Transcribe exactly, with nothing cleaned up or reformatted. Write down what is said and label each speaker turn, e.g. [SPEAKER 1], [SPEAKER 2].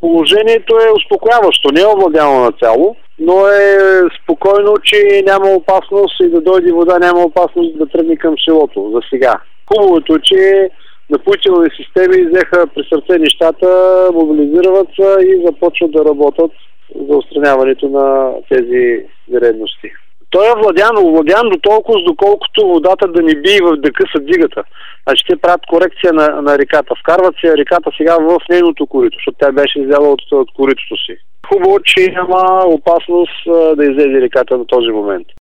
[SPEAKER 1] Положението е успокояващо, не е овладяно нацяло, но е спокойно, че няма опасност и да дойде вода, няма опасност да тръгне към селото за сега. Хубавото е, че напоителни системи взеха при сърце нещата, мобилизират се и започват да работят за отстраняването на тези нередности. Той е владян, овладян до толкова, доколкото водата да не бие в дъка с дигата. Значи те правят корекция на, на реката. Вкарват се реката сега в нейното корито, защото тя беше изляла от, от коритото си. Хубаво, че няма опасност да излезе реката на този момент.